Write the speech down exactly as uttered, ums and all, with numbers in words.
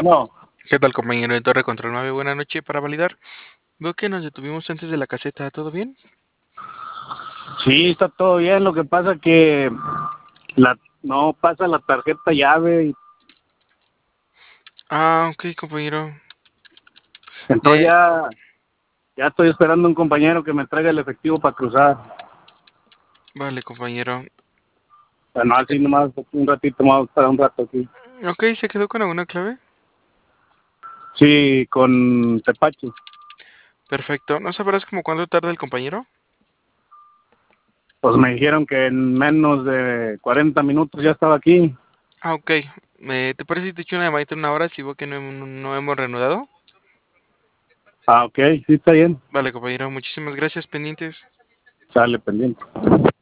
Bueno, ¿Qué tal, compañero de Torre Control nueve? Buena noche para validar. Veo que nos detuvimos antes de la caseta. ¿Todo bien? sí, está todo bien. Lo que pasa que la no pasa la tarjeta llave. y Ah, ok, compañero. Entonces Eh, ya, ya estoy esperando un compañero que me traiga el efectivo para cruzar. vale, compañero. Bueno, Eh, así nomás un ratito más, para un rato aquí. ok, ¿se quedó con alguna clave? Sí, con Tepache. Perfecto. ¿No sabrás como cuánto tarda el compañero? Pues me dijeron que en menos de cuarenta minutos ya estaba aquí. Ah, ok. Eh, ¿te parece si te echo una llamadita en una hora si veo que no, hem- no hemos reanudado? Ah, ok, sí está bien. Vale, compañero. Muchísimas gracias, pendientes. Sale pendiente.